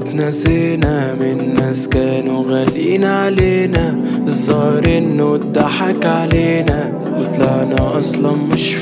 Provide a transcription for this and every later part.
واتنسينا من ناس كانوا غاليين علينا. الظاهر انه اتضحك علينا وطلعنا اصلا مش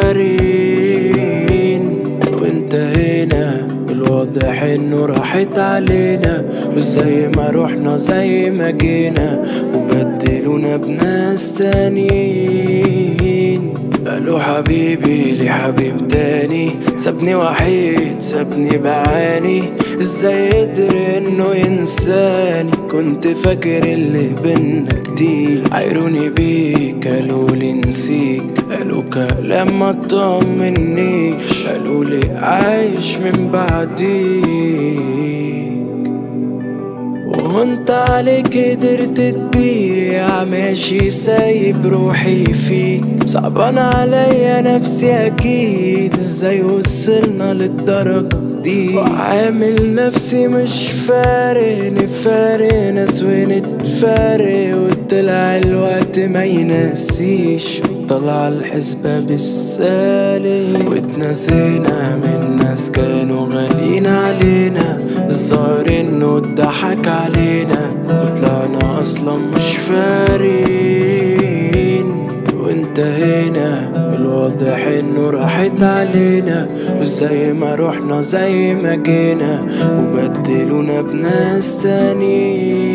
فارقين، وانتهينا الواضح انه راحت علينا. وزي ما روحنا زي ما جينا وبدلونا بناس تانيين. قالوا حبيبي لي حبيب تاني، سابني وحيد سابني بعاني. ازاي قدر انه ينساني؟ كنت فاكر اللي بينا كتير. عايروني بيك قالوا لي نسيك، قالوا كلام ما طمنيش، قالوا لي عايش من بعديك. وانت عليك قدرت تبيع، ماشي سايب روحي فيك. صعبان عليا نفسي اكيد، ازاي وصلنا للدرجة دي؟ وعامل نفسي مش فارق، نفارق ناس ونتفارق، وطلع الوقت ما ينسيش، طلع الحسبة بالسالب. واتنسينا من ناس كانوا غاليين علينا. الظاهر انه اتضحك علينا وطلعنا اصلا مش فارقين، وانتهينا الواضح انه راحت علينا. وزي ما روحنا زي ما جينا وبدلونا بناس تانيين.